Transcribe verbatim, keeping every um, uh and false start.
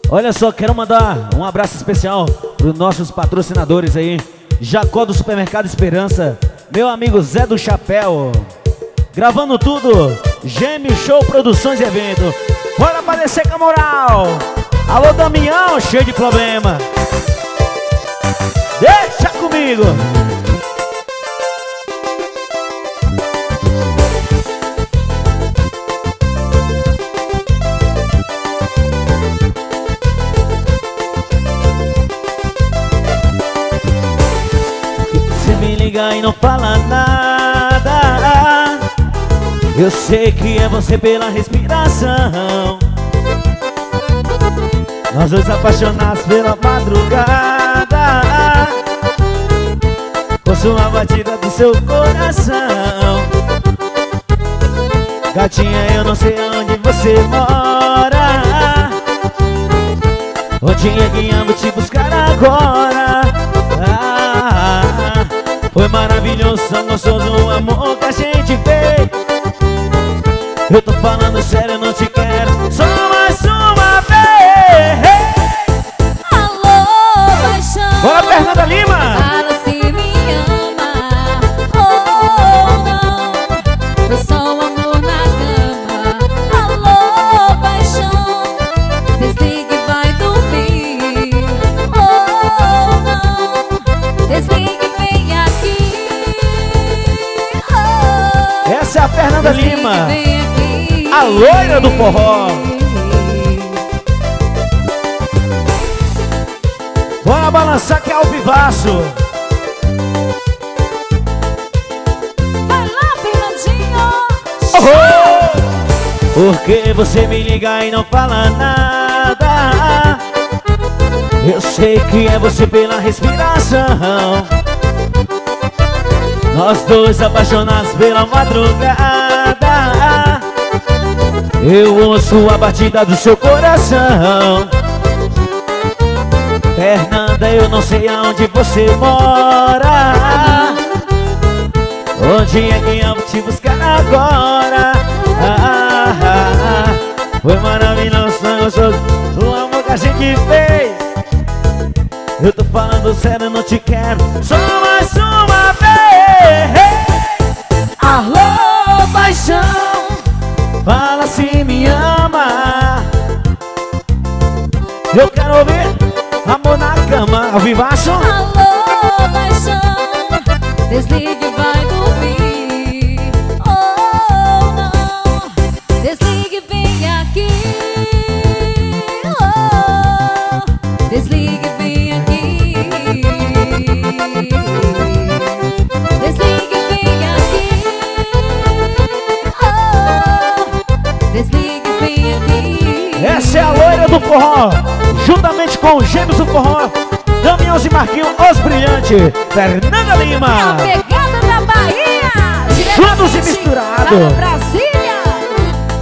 Olha só, quero mandar um abraço especial para os nossos patrocinadores aí. Jacó do Supermercado Esperança, meu amigo Zé do Chapéu. Gravando tudo, Gêmeo Show Produções e Evento. Bora pra descer com a moral. Alô Damião, cheio de problema. Deixa comigo. Você me liga e não fala nada. Eu sei que é você pela respiração. Nós dois apaixonados pela madrugada, ouço a batida do seu coração. Gatinha, eu não sei onde você mora. Onde é que amo te buscar agora? Ah, foi maravilhoso, tão gostoso o amor que a gente fez. Eu tô falando sério, eu não te quero só mais uma vez. Alô, paixão. Bora, Fernanda Lima. Fala se me ama. Oh, não, foi só um amor na cama. Alô, paixão, desligue e vai dormir. Oh, não, desligue e vem aqui. Oh, essa é a Fernanda Lima, vem aqui, a loira do forró. Bora balançar que é ao vivaço. Vai lá, Fernandinho. Oh! Por que você me liga e não fala nada? Eu sei que é você pela respiração. Nós dois apaixonados pela madrugada, eu ouço a batida do seu coração. Fernanda, eu não sei aonde você mora. Onde é que eu vou te buscar agora? Ah, ah, ah, foi maravilhoso, tão gostoso o amor que a gente fez. Eu tô falando sério, eu não te quero só mais uma vez. Alô, paixão, fala se me ama. Eu quero ouvir amor na cama, ao vivaço. Alô, paixão, desligue e vai dormir. Oh, não, desligue e vem aqui. Oh, desligue e vem aqui. Desligue e vem aqui. Oh, desligue e vem aqui. Essa é a loira do forró, juntamente com os gêmeos do forró, Damião e Marquinhos, os brilhantes, Fernanda Lima. É a pegada da Bahia. Juntos e diretamente misturados. lá no Brasília.